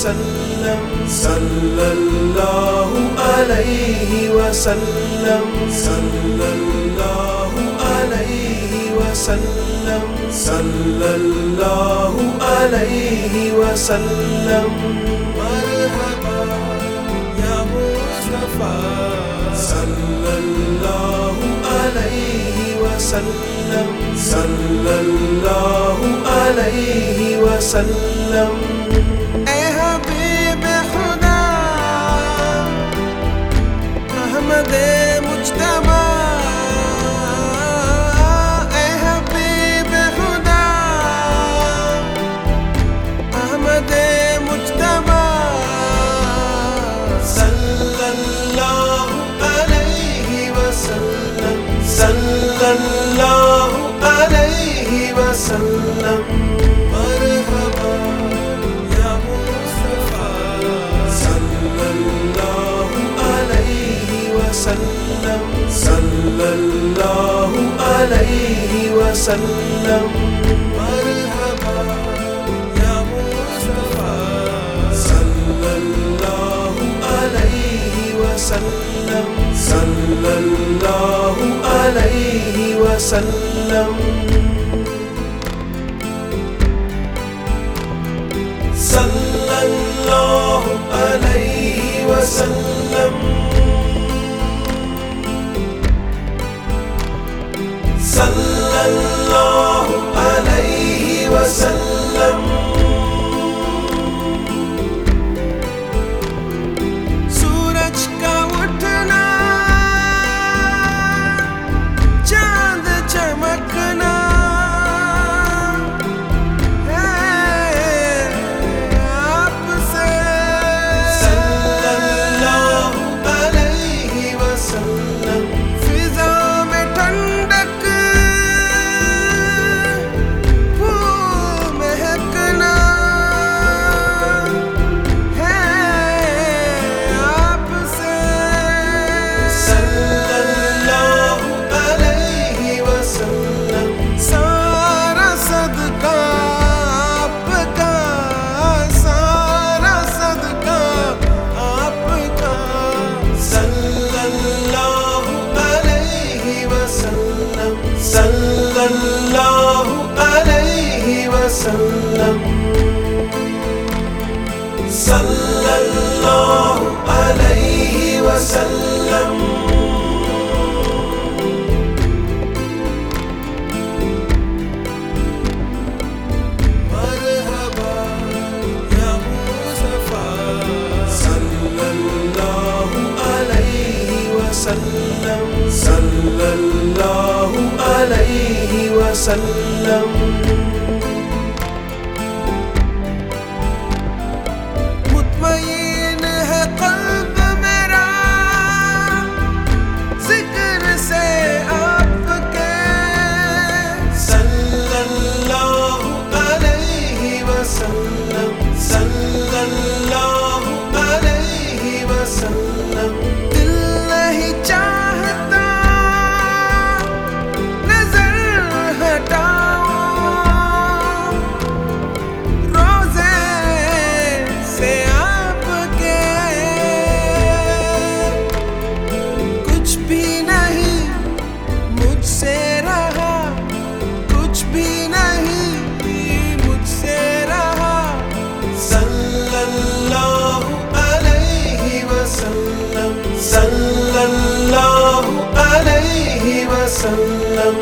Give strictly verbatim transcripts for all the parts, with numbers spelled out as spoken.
وسلم صلی اللہ علیہ وسلم صلی اللہ علیہ وسلم صلی اللہ علیہ وسلم مرحبا یا مصطفیٰ صلی اللہ علیہ وسلم صلی اللہ علیہ وسلم اے حبیب خدا احمد مجتبی، اے حبیب خدا احمد مجتبی صلی اللہ علیہ وسلم صلی اللہ علیہ وسلم مرحبا یا مصطفیٰ صلی اللہ علیہ وسلم صلی اللہ علیہ وسلم مرحبا یا مصطفیٰ صلی اللہ علیہ وسلم صلی اللہ علیہ وسلم صلی اللہ علیہ وسلم صلی اللہ علیہ وسلم سورج کا اٹھنا، چاند چمکنا صلی اللہ علیہ وسلم صلی اللہ علیہ وسلم مرحبا یا مصطفیٰ صلی اللہ علیہ وسلم صلی اللہ علیہ وسلم مطمئن ہے قلب میرا ذکر سے آپ کے صلی اللہ علیہ وسلم صلی اللہ علیہ وسلم دل نہیں چاہتا صلی اللہ علیہ وسلم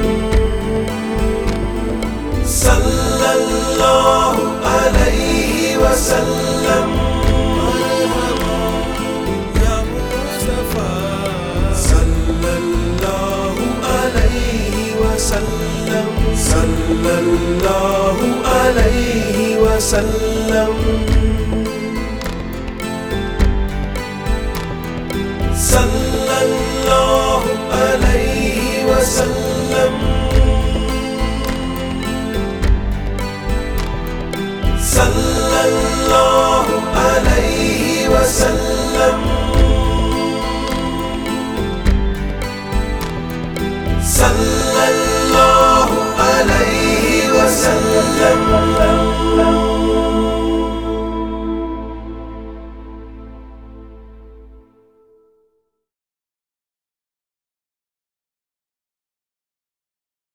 صلی اللہ علیہ وسلم مرحبا یا مصطفیٰ صلی اللہ علیہ وسلم صلی اللہ علیہ وسلم صلی اللہ علیہ وسلم صلی اللہ علیہ وسلم صلی اللہ علیہ وسلم